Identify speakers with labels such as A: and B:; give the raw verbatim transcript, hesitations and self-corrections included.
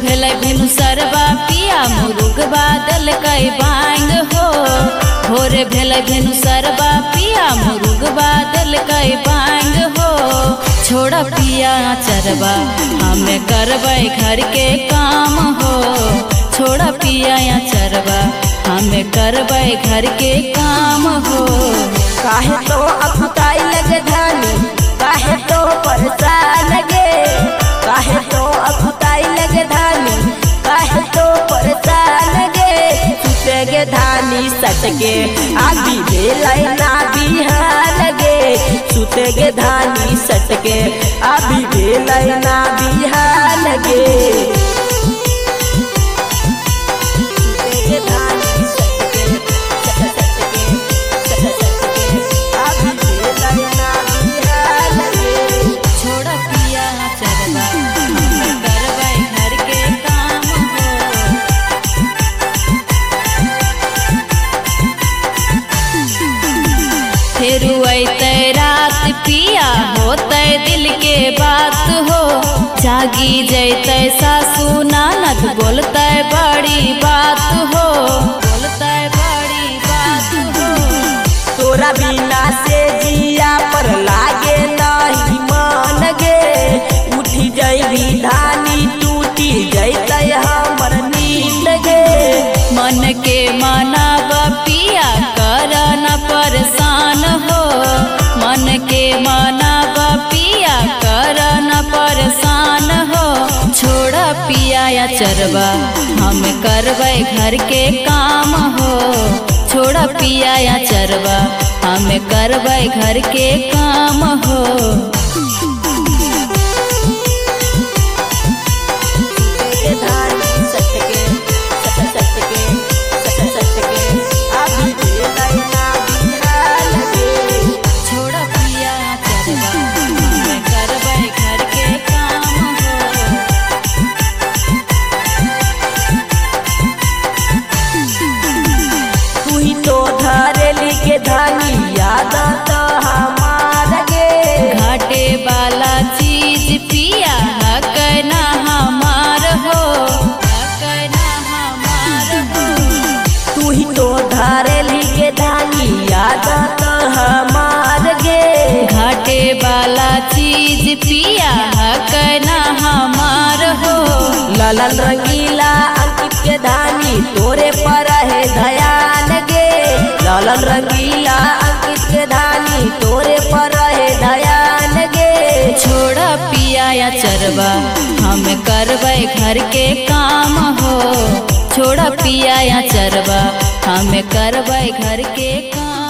A: भेल भिनु सरबा पिया मुरुग बादल कई बांग हो। भोर भेल भिनु सरबा पिया मुरुग बादल कई बांग हो। छोड़ पिया चरबा हमें करबै घर के काम हो। छोड़ पिया चरबा हमें करबै घर के काम हो।
B: काहे तो अकुताई लगे धानी, काहे तो परेशान लगे, काहे तो अकुताई लगे धानी, काहे तो परेशान लगे। सुतेगे धानी सटके आदि भेलै ना बिहान लगे। सुतेगे धानी सटके अभी भेलै ना बिहान लगे। सुतेगे धानी सटके सटके सटके अभी भेलै ना बिहान लगे।
A: छोड़ पिया चरबा हमें करबै घर के काम हो। फिर अइतै रात पिया होतै दिल के बात हो। जागी जैतै सासू ननद बोलतै बड़ी बात हो। बोलतै बड़ी बात हो।
B: तोरा बिना से जिया पर लागे नहीं मन गे। उठी जैबी धानी टूटी जैतै हमर नींद गे।
A: मन के मानब पिया कर न परेशान हो। मन के मानब पिया कर न परेशान हो। छोड़ पिया चरबा हम करबै घर के काम हो। छोड़ पिया चरबा हम करबै घर के काम हो।
B: धानी सटके सटके सटके अभी भेलै ना बिहान लगे।
A: छोड़ पिया चरबा हम करबै घर के काम हो।
B: तू ही तो धरेली के धानी याद तो हमार गे।
A: घाटे वाला चीज पिया कहना हमार हो। कहना हमार हो।
B: तू ही तो धरेली के धानी याद तो हमार गे।
A: घाटे वाला चीज पिया कहना हमार हो।
B: ललन रंगीला अंकित के धानी तोरे पर है ध्यान गे। ललन रंगीला अंकित के धानी तोरे पर है ध्यान गे।
A: छोड़ पिया चरबा हम करबै घर के काम हो। छोड़ पिया चरबा हम करबै घर के काम।